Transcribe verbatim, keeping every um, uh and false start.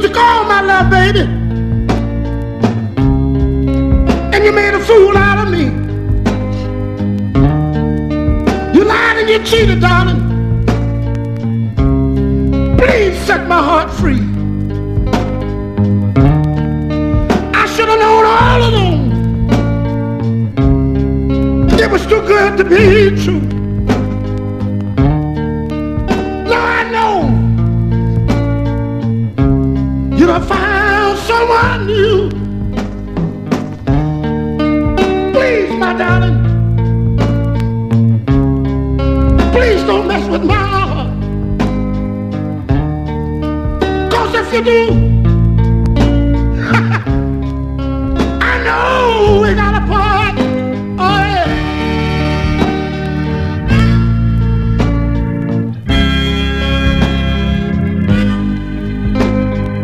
took all my love, baby, and you made a fool out of me. You lied and you cheated, darling. Please set my heart free. I should have known all along it was too good to be true. Now I know you done found someone new. Please, my darling, please don't mess with my heart. 'Cause if you do,